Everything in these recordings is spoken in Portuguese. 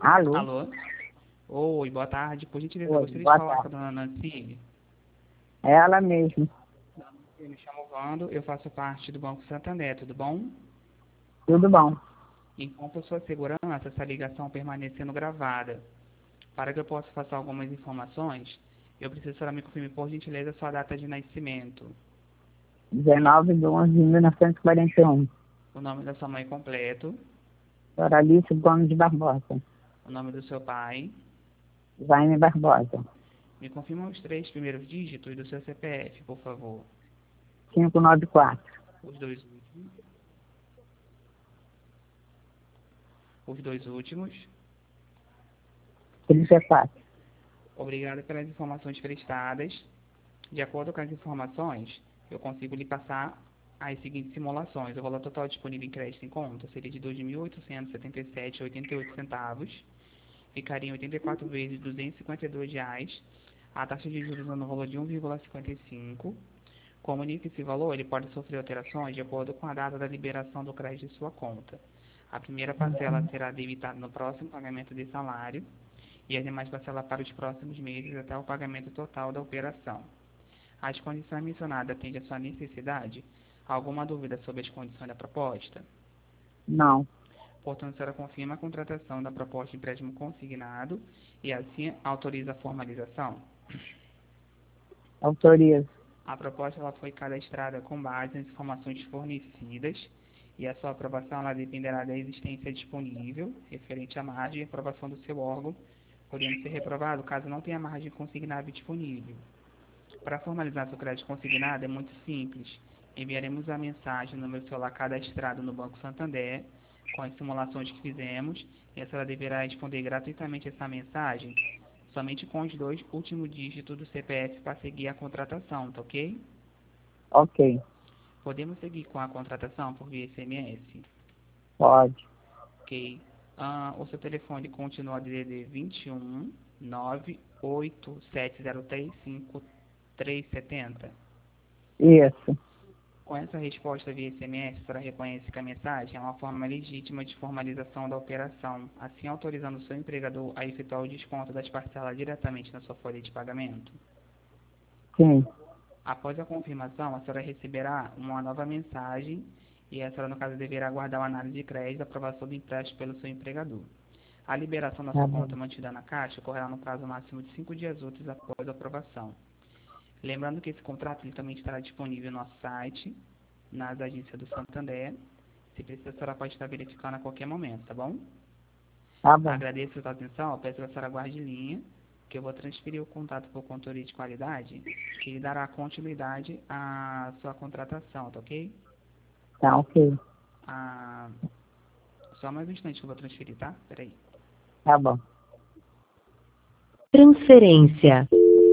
Alô? Alô? Oi, boa tarde. Por gentileza, eu Oi, gostaria de boa falar com a tarde. dona Nancy. É ela mesmo. Eu me chamo Vando, eu faço parte do Banco Santander, tudo bom? Tudo bom? Enquanto sua segurança, essa ligação permanecendo gravada. Para que eu possa passar algumas informações, eu preciso só me confirme, por gentileza, sua data de nascimento, 19/11/1941. o nome da sua mãe completo, Doralice Gomes de Barbosa. o nome do seu pai. Jaime Barbosa. Me confirma os três primeiros dígitos do seu CPF, por favor. 594. Os dois últimos. Os dois últimos. 34. Obrigado pelas informações prestadas. De acordo com as informações, eu consigo lhe passar as seguintes simulações. O valor total disponível em crédito em conta seria de R$ 2.877,88. Ficaria em 84 vezes R$ 252. Reais. A taxa de juros no valor de 1,55. Comunique esse valor, ele pode sofrer alterações de acordo com a data da liberação do crédito de sua conta. A primeira parcela será debitada no próximo pagamento de salário e as demais parcelas para os próximos meses até o pagamento total da operação. As condições mencionadas atendem à sua necessidade? Alguma dúvida sobre as condições da proposta? Não. Portanto, a senhora confirma a contratação da proposta de empréstimo consignado e assim autoriza a formalização? Autoriza. A proposta ela foi cadastrada com base nas informações fornecidas e a sua aprovação ela dependerá da existência disponível referente à margem e aprovação do seu órgão, podendo ser reprovado caso não tenha margem consignável disponível. Para formalizar seu crédito consignado é muito simples. Enviaremos a mensagem no meu celular cadastrado no Banco Santander, com as simulações que fizemos, e a senhora deverá responder gratuitamente essa mensagem, somente com os dois últimos dígitos do CPF para seguir a contratação, tá ok? Ok. Podemos seguir com a contratação por via SMS? Pode. Ok. O seu telefone continua DDD 21 987035370. Isso. Com essa resposta via SMS, a senhora reconhece que a mensagem é uma forma legítima de formalização da operação, assim autorizando o seu empregador a efetuar o desconto das parcelas diretamente na sua folha de pagamento. Sim. Após a confirmação, a senhora receberá uma nova mensagem e a senhora, no caso, deverá aguardar uma análise de crédito e aprovação do empréstimo pelo seu empregador. A liberação da Tá sua bom. conta mantida na Caixa ocorrerá no prazo máximo de 5 dias úteis após a aprovação. Lembrando que esse contrato ele também estará disponível no nosso site, nas agências do Santander. Se precisar, a senhora pode estar verificando a qualquer momento, tá bom? Tá bom. Agradeço a sua atenção, peço que a senhora guarde linha, que eu vou transferir o contato para o controle de qualidade, que lhe dará continuidade à sua contratação, tá ok? Tá ok. Ah, só mais um instante que eu vou transferir, tá? Peraí. Tá bom. Transferência.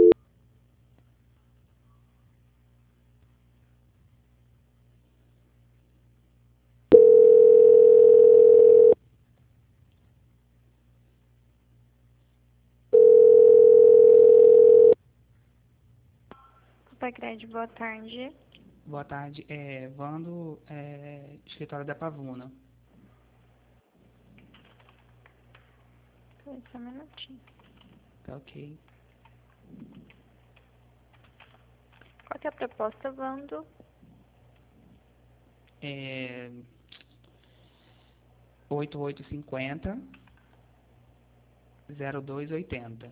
Pagred, boa tarde. Boa tarde, Vando, escritório da Pavuna. Só um minutinho. Tá ok. Qual que é a proposta, Vando? É, 8850 0280.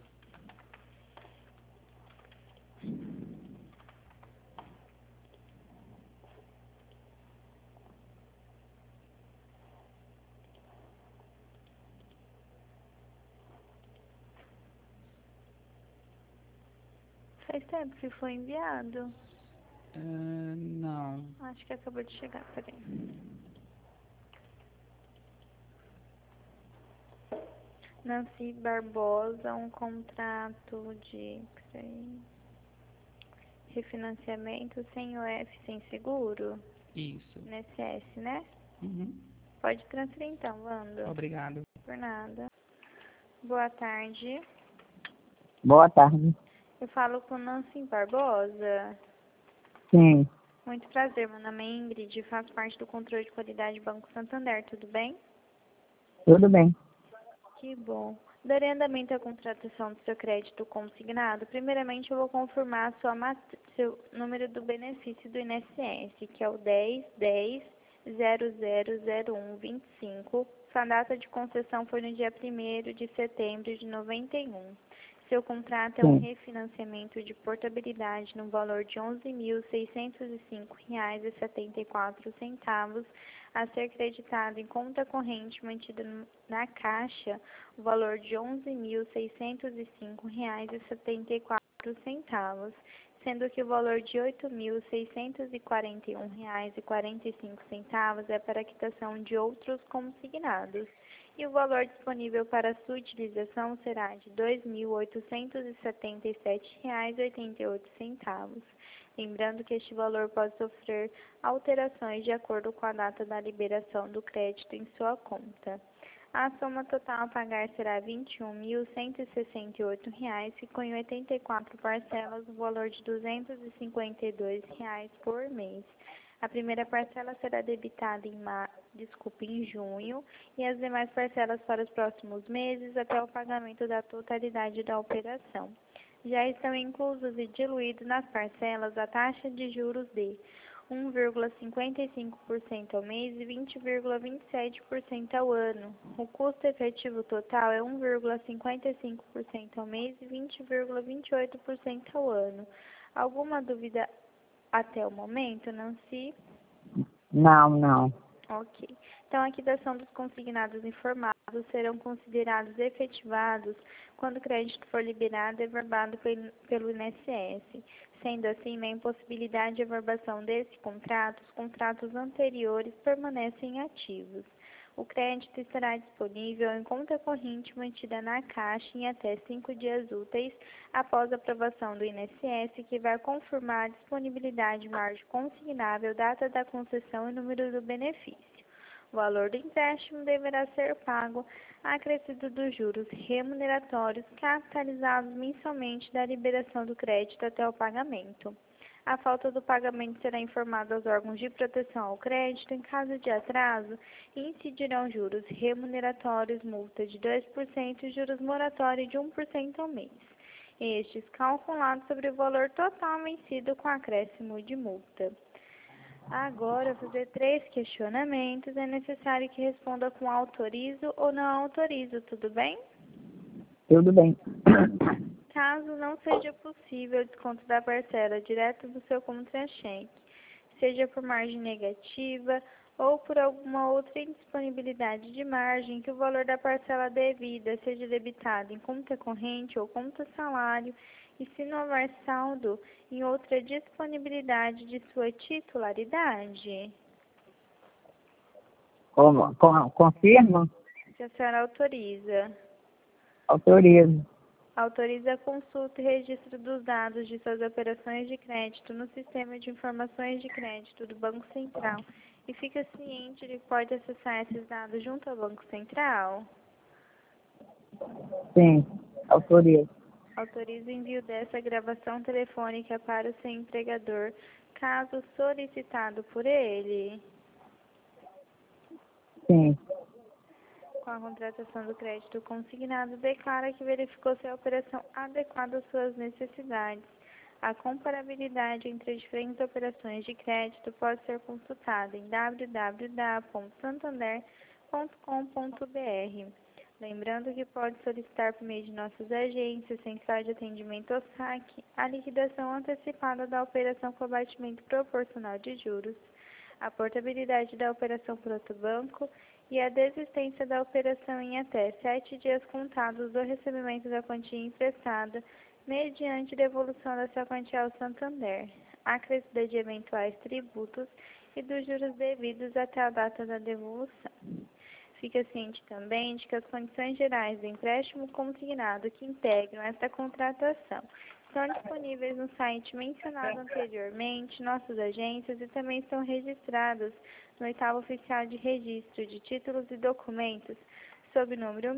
Faz tempo que foi enviado. Não. Acho que acabou de chegar, peraí. Nancy Barbosa, um contrato de refinanciamento sem OF, sem seguro? Isso. NSS, né? Uhum. Pode transferir então, Wanda. Obrigado. Por nada. Boa tarde. Boa tarde. Eu falo com Nancy Barbosa. Sim. Muito prazer, meu nome é Ingrid, faço parte do controle de qualidade do Banco Santander, tudo bem? Tudo bem. Que bom. Darei andamento à contratação do seu crédito consignado. Primeiramente, eu vou confirmar seu número do benefício do INSS, que é o 10.10.000125. Sua data de concessão foi no dia 1º de setembro de 91. Seu contrato é um Sim. refinanciamento de portabilidade no valor de R$ 11.605,74, a ser creditado em conta corrente mantida na Caixa, o valor de R$ 11.605,74, sendo que o valor de R$ 8.641,45 é para a quitação de outros consignados. E o valor disponível para sua utilização será de R$ 2.877,88. Lembrando que este valor pode sofrer alterações de acordo com a data da liberação do crédito em sua conta. A soma total a pagar será R$ 21.168, ficou em 84 parcelas, no valor de R$ 252 por mês. A primeira parcela será debitada em junho e as demais parcelas para os próximos meses até o pagamento da totalidade da operação. Já estão inclusos e diluídos nas parcelas a taxa de juros de 1,55% ao mês e 20,27% ao ano. O custo efetivo total é 1,55% ao mês e 20,28% ao ano. Alguma dúvida até o momento, Nancy? Não. Ok. Então, a quitação dos consignados informados serão considerados efetivados quando o crédito for liberado e averbado pelo INSS. Sendo assim, na impossibilidade de averbação desse contrato, os contratos anteriores permanecem ativos. O crédito estará disponível em conta corrente mantida na Caixa em até 5 dias úteis após a aprovação do INSS, que vai confirmar a disponibilidade, margem consignável, data da concessão e número do benefício. O valor do empréstimo deverá ser pago acrescido dos juros remuneratórios capitalizados mensalmente da liberação do crédito até o pagamento. A falta do pagamento será informada aos órgãos de proteção ao crédito. Em caso de atraso, incidirão juros remuneratórios, multa de 2% e juros moratórios de 1% ao mês. Estes calculados sobre o valor total vencido com acréscimo de multa. Agora, fazer 3 questionamentos. É necessário que responda com autorizo ou não autorizo, tudo bem? Tudo bem. Caso não seja possível o desconto da parcela direto do seu contra-cheque, seja por margem negativa ou por alguma outra indisponibilidade de margem, que o valor da parcela devida seja debitado em conta corrente ou conta salário, e se não houver saldo em outra disponibilidade de sua titularidade. Confirma? Se a senhora autoriza. Autorizo. Autoriza a consulta e registro dos dados de suas operações de crédito no Sistema de Informações de Crédito do Banco Central e fica ciente de que pode acessar esses dados junto ao Banco Central? Sim, autorizo. Autoriza o envio dessa gravação telefônica para o seu empregador, caso solicitado por ele. Sim. Com a contratação do crédito consignado, declara que verificou se a operação adequada às suas necessidades. A comparabilidade entre as diferentes operações de crédito pode ser consultada em www.santander.com.br. Lembrando que pode solicitar por meio de nossas agências, central de atendimento ou saque, a liquidação antecipada da operação com abatimento proporcional de juros, a portabilidade da operação por outro banco e a desistência da operação em até 7 dias contados do recebimento da quantia emprestada, mediante devolução da sua quantia ao Santander, acrescida de eventuais tributos e dos juros devidos até a data da devolução. Fica ciente também de que as condições gerais do empréstimo consignado que integram esta contratação estão disponíveis no site mencionado anteriormente, nossas agências, e também estão registradas no 8º Oficial de Registro de Títulos e Documentos, sob o número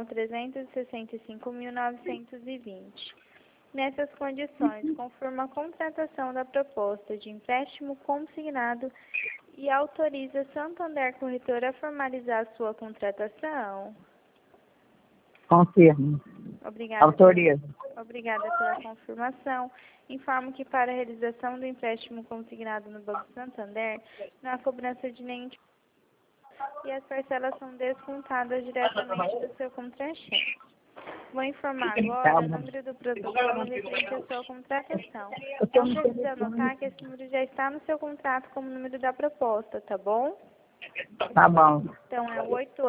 1.365.920. Nessas condições, confirma a contratação da proposta de empréstimo consignado e autoriza Santander Corretora a formalizar sua contratação. Confirmo. Obrigada. Autorizo. Obrigada pela confirmação. Informo que para a realização do empréstimo consignado no Banco Santander, não há cobrança de nenhum tipo e as parcelas são descontadas diretamente do seu contra-cheque. Vou informar agora o número do protocolo referente à sua contratação. Não precisa anotar que esse número já está no seu contrato como número da proposta, tá bom? Tá bom. Então é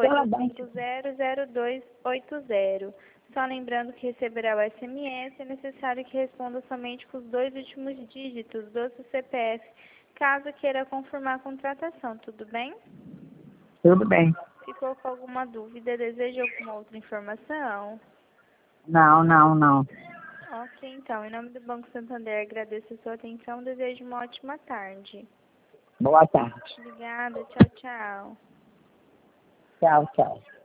88500280. Só lembrando que receberá o SMS, é necessário que responda somente com os 2 últimos dígitos do seu CPF, caso queira confirmar a contratação, tudo bem? Tudo bem. Ficou com alguma dúvida? Deseja alguma outra informação? Não. Ok, então, em nome do Banco Santander, agradeço a sua atenção, desejo uma ótima tarde. Boa tarde. Obrigada, tchau, tchau. Tchau, tchau.